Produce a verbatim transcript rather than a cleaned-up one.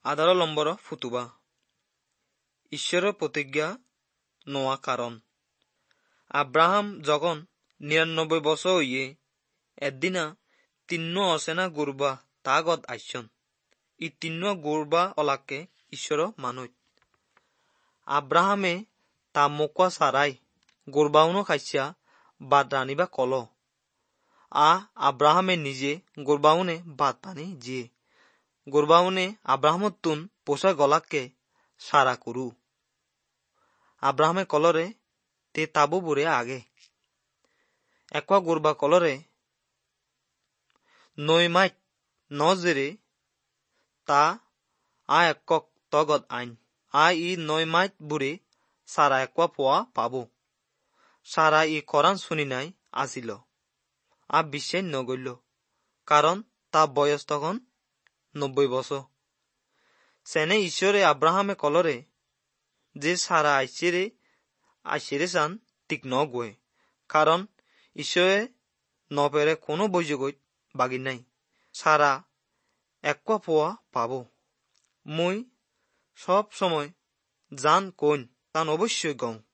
আধাৰ number ফুটুবা ঈশ্বৰৰ প্ৰতিজ্ঞা নোৱা কাৰণ আব্ৰাহাম যখন নিৰানব্বৈ বছৰ হইয়ে এদিনা তিন্ন অচেনা গুরবা তাগত আইসন ই তিন্ন গুরবা ওলাকে ঈশ্বর মানুষ আব্রাহামে তা মোকা সারাই গুরবাউনো খাইছা বাদ রানিবা কল আ আব্রাহামে নিজে গুরবাউনে বাদ পানি জিয়ে গুরবাউনে আব্রাহামত তুন পোষা গলাকে সারা করু আব্রাহামে কলরে তে তাবু বুড়ে আগে একয়া গুরবা কলরে নই মাইট নজেরে তা আ একক তগত আইন আ ই নই মাইট বুড়ে সারা একয়া পোয়া পাবো সারা ই করান শুনি নাই আসিল আ বিশ্বাস নগইল কারণ তা বয়স তখন নব্বই বছর সেনে ঈশ্বরে আব্রাহামে কলরে যে সারা আইসেরে আইসেরে চান ঠিক নগয়ে কারণ ঈশ্বরে নপেরে কোনো বৈযোগত বাগি নাই সারা একয়া পোয়া পাবো মুই সব সময় জান কইন তান অবশ্যই গং